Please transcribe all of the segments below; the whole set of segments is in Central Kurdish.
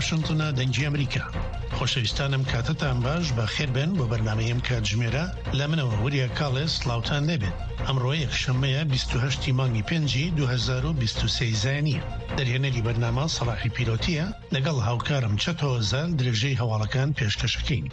واشنطنە دەنگی ئەمریکا. خۆشەویستانم کاتتان باش بە خێربێن بۆ بەرنامەیەم کاتژمێرە لە منەوە وریە کاڵێس سڵاوتان لێبێت. ئەمڕۆ یەکشەممەیە 28 مانگی 5 2023 زایانیە. دەرهێنەری بەرنامە سەلاحی پیرۆتیە لەگەڵ هاوکارم چەتەوە زال درێژەی هەواڵەکان پێشکەشەکەین.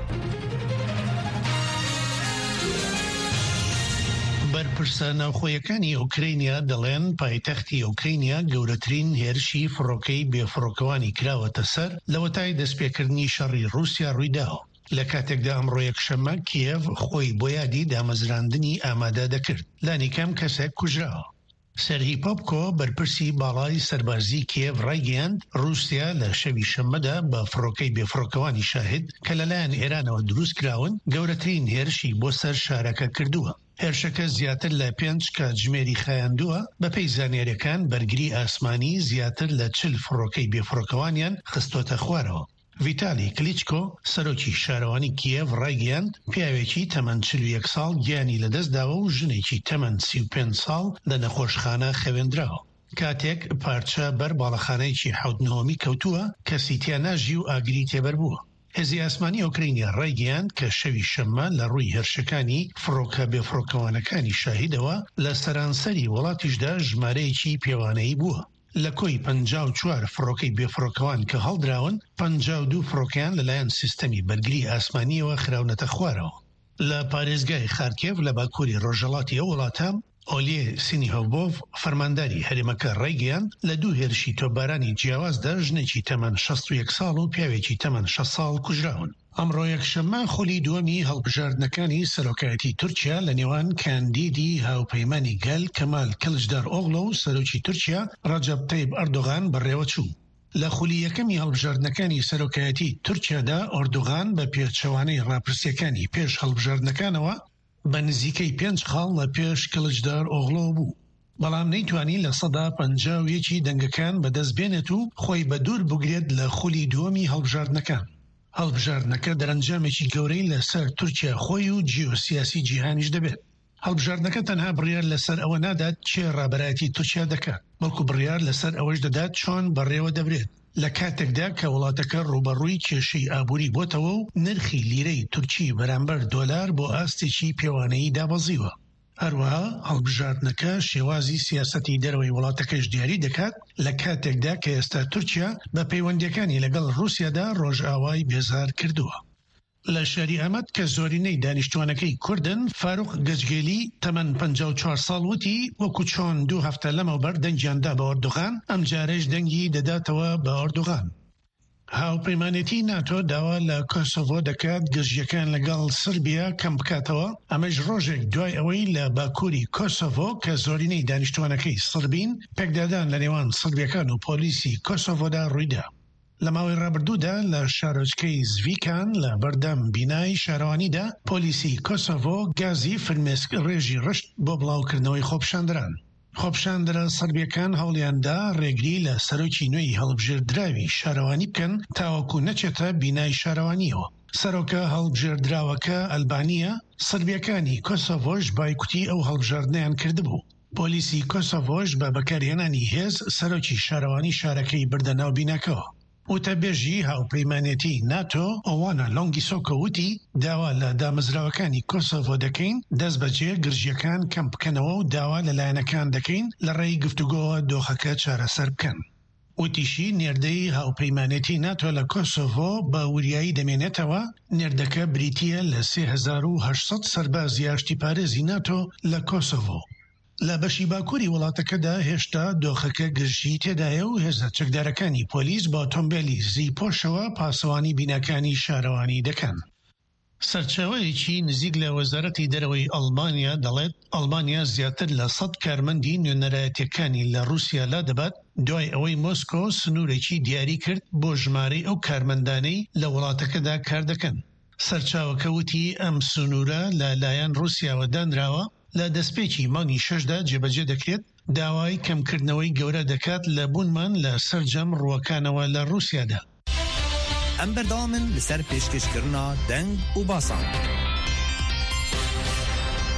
بەرپرسە ناوخۆیەکانی ئوکرینیا دەڵێن پایتەختی ئوکرینیا گەورەترین هێرشی فڕۆکەی بێفڕۆکەوانی کراوەتە سەر لەوەتای دەستپێکردنی شەڕی رووسیا ڕوویداوە. لە کاتێکدا ئەمڕۆ یەکشەممە کیێڤ خۆی بۆ یادی دامەزراندنی ئامادە دەکرد. لانیکەم کەسێک کوژراوە. سەرهی پۆپکۆ بەرپرسی باڵای سەربازی کیێڤ ڕایگەیاند رووسیا لە شەوی شەممەدا بە فڕۆکەی بێفڕۆکەوانی شاهد کە لەلایەن ئێرانەوە دروست کراون گەورەترین هێرشی بۆ سەر شارەکە کردووە. هێرشەکە زیاتر لە 5 کاتژمێری خایاندووە بەپێی زانیاریەکان بەرگری ئاسمانی زیاتر لە 40 فڕۆکەی بێفڕۆکەوانیان خستۆتە خوارەوە. ڤیتالی کلیچکۆ سەرۆکی شارەوانی کیێڤ ڕایگەیاند پیاوێکی تەمەن 41 ساڵ گیانی لەدەستداوە و ژنێکی تەمەن 35 ساڵ لە نەخۆشخانە خەوێندراوە. کاتێک پارچە بەر باڵەخانەیەکی حەوت کەوتووە کەسی تیا ناژی و ئاگری تێبەر بووە. هێزی ئاسمانی ئۆکرینیا ڕایگەیاند کە شەوی شەممە لە ڕووی هێرشەکانی فڕۆکە بێفڕۆکەوانەکانی شاهیدەوە لە سەرانسەری وڵاتیشدا ژمارەیەکی پێوانەیی بووە. لە کۆی 54 فڕۆکەی بێفڕۆکەوان کە هەڵدراون 52 فڕۆکیان لەلایەن سیستەمی بەرگری ئاسمانیەوە خراونەتە خوارەوە. لە پارێزگای خارکێڤ لە باکووری ڕۆژهەڵاتی ئەو وڵاتە ئۆلیێ سینیهۆڤۆڤ فەرمانداری هەرێمەکە ڕایگەیاند لە دوو هێرشی تۆپبارانی جیاوازدا ژنێکی تەمەن 61 ساڵ و پیاوێکی تەمەن 6 ساڵ کوژراون. ئەمڕۆ یەکشەممە خولی دووەمی هەڵبژاردنەکانی سەرۆکایەتی تورکیا لە نێوان کاندیدی هاوپەیمانی گەل کەمال کلجدار ئۆغڵۆ و سەرۆکی تورکیا ڕەجەب تەیب ئەردۆغان بەڕێوە چوو. لە خولی یەکەمی هەڵبژاردنەکانی سەرۆکایەتی تورکیادا ئەردۆغان بە پێچەوانەی ڕاپرسیەکانی پێش هەڵبژاردنەکانەوە بە نزیکەی 5 خاڵ لە پێش کلجدار ئۆغڵۆ بوو. بەڵام نەیتوانی لە سەدا 51 دەنگەکان بەدەست بێنێت و خۆی بە دوور بگرێت لە خولی دووەمی هەڵبژاردنەکان. هەڵبژاردنەکە دەرەنجامێکی گەورەی لەسەر تورکیا خۆی و جیۆسیاسی جیهانیش دەبێت. هەڵبژاردنەکە تەنها بڕیار لەسەر ئەوە نادات چێ ڕابەرایەتی تورکیا دەکات، بەڵکو بڕیار لەسەر ئەوەش دەدات چۆن بەڕێوە دەبرێت. لە کاتێکدا کە وڵاتەکە ڕوبەڕووی کێشەی ئابووری بۆتەوە و نرخی لیرەی تورکی بەرامبەر دۆلار بۆ ئاستێکی پێوانەیی دابەزیوە. هەروەها هەڵبژاردنەکە شێوازی سیاسەتی دەرەوەی وڵاتەکەش دیاری دەکات لە کاتێکدا کە ئێستا تورکیا بە پەیوەندیەکانی لەگەڵ رووسیادا ڕۆژئاوای بێزار کردووە. لە شاری ئەمەد کە زۆرینەی دانیشتوانەکەی کوردن فاروق گەجگێلی تەمەن 54 ساڵ وتی وەکو چۆن 2 هەفتە لەمەوبەر دەنگیاندا بە ئەردۆغان ئەم جارێش دەنگی دەداتەوە بە ئەردۆغان. هاوپەیمانێتی ناتۆ داوا لە کۆسۆڤۆ دەکات گەژیەکان لەگەڵ سربیا کەم بکاتەوە، ئەمەش ڕۆژێک دوای ئەوەی لە باکووری کۆسۆڤۆ کە زۆرینەی دانیشتوانەکەی سربین پێکدادان لە نێوان سربیەکان و پۆلیسی کۆسۆڤۆدا ڕوویدا. لە ماوەی ڕابردوودا لە شارۆچکەی زڤیکان لە بەردەم بینای شارەوانیدا پۆلیسی کۆسۆڤۆ گازی فرمێسک ڕێژی ڕشت بۆ بڵاوکردنەوەی خۆپشاندران. خۆپشاندرە سەربیەکان هەوڵیاندا ڕێگری لە سەرۆکی نوێی هەڵبژێردراوی شارەوانی بکەن تاوەکو نەچێتە بینای شارەوانیەوە. سەرۆکە هەڵبژێردراوەکە ئەلبانیە، سەربیەکانی کۆسۆڤۆش بایکوتی ئەو هەڵبژاردنیان کردبوو. پۆلیسی کۆسۆڤۆش بە بەکارهێنانی هێز سەرۆکی شارەوانی شارەکەی بردە ناو بیناکەوە. وتەبێژی هاوپەیمانێتی ناتۆ ئەوانە لۆنگیسۆکە وتی داوا لە دامەزراوەکانی کۆسۆڤۆ دەکەین دەست بەجێ گرژیەکان کەم بکەنەوە و داوا لەلایەنەکان دەکەین لە ڕێی گفتوگۆوە دۆخەکە چارەسەر بکەن. وتیشی نێردەی هاوپەیمانێتی ناتۆ لە کۆسۆڤۆ بە وریایی دەمێنێتەوە. نێردەکە بریتیە لە 3800 سەربازی ئاشتی پارێزی ناتۆ لە کۆسۆڤۆ. لە بەشی باکووری وڵاتەکەدا هێشتا دۆخەکە گرژی تێدایە و هێزە چەکدارەکانی پۆلیس بە ئۆتۆمبیلی زیپۆشەوە پاسەوانی بینەکانی شارەوانی دەکەن. سەرچاوەیەکی نزیک لە وەزارەتی دەرەوەی ئەڵمانیا دەڵێت ئەڵمانیا زیاتر لە 100 کارمەندی نوێنەرایەتیەکانی لە رووسیا لا دەبات دوای ئەوەی مۆسکۆ سنوورێکی دیاری کرد بۆ ژمارەی ئەو کارمەندانەی لە وڵاتەکەدا کار دەکەن. سەرچاوەکە وتی ئەم سنوورە لە لایەن رووسیاوە دانراوە لە دەستپێکی مانگی 6دا جێبەجێ دەکرێت داوای کەمکردنەوەی گەورە دەکات لە بوونمان لە سەرجەم ڕووەکانەوە لە رووسیادا. ئەم بەردەوامن لەسەر پێشکەشکردنا دەنگ و باسان.